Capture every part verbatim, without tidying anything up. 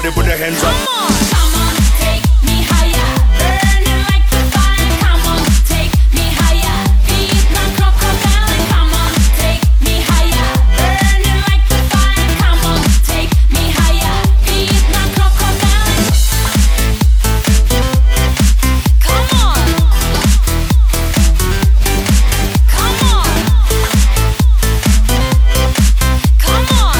Everybody put their hands up. Come on, come on, take me higher. Burning like the fire. Come on, take me higher. Beat my crocodile. Come on, take me higher. Burning like the fire. Come on, take me higher. Beat my crocodile. Come on, come on, come on,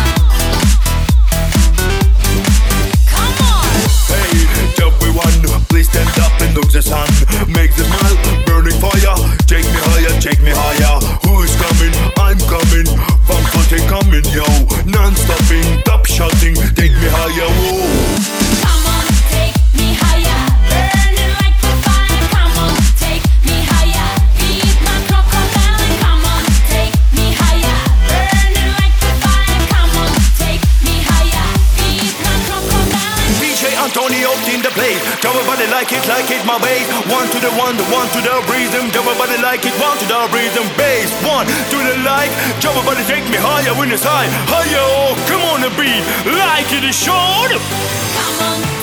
come on. Hey, everyone, please stand up and look the sun. Make the smile, burning fire. Take me higher, take me higher. Who is coming? I'm coming. Fun footing coming, yo. Non-stopping, top shouting. Take me higher, whoa. Come on, take me higher. Burning like the fire. Come on, take me higher. Beat my crocodile. Come on, take me higher. Burning like the fire. Come on, take me higher. Beat my crocodile. D J Antonio in the place. Everybody like it, like it, my bass. One to the one, the one to the rhythm. Everybody like it, one to the rhythm. Bass, one to the like. Everybody take me higher when it's high. Higher, oh, come on the beat. Like it is short. Come on.